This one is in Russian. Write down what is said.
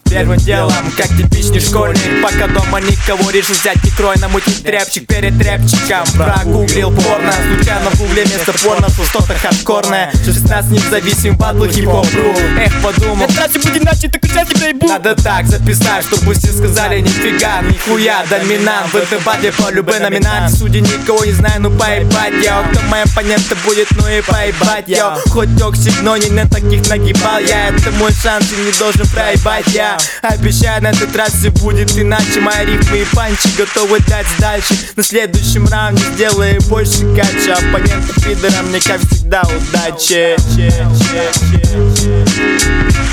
Первым делом, как типичный школьник, пока дома никого, решил взять микро и намутить тряпчик перед рэпчиком. Прогуглил порно, случайно в гугле вместо порно что-то хардкорное. 16 независимых батл хип-хоп ру. Эх, подумал, Раньше будет иначе, так участки проебу. надо так записать, чтобы все сказали нифига, нихуя, доминант. В этом батле по любой номинанте, судьи никого не знаю, ну поебать, йо. Кто мои оппоненты будет, ну и поебать, йо. Хоть токсик, но не на таких нагибал я. Это мой шанс и не должен проебать я. Обещаю, на этот раз все будет иначе. Мои рифмы и панчи готовы дать дальше. На следующем раунде сделаю больше кача. Оппоненты пидорам мне, как всегда, удачи.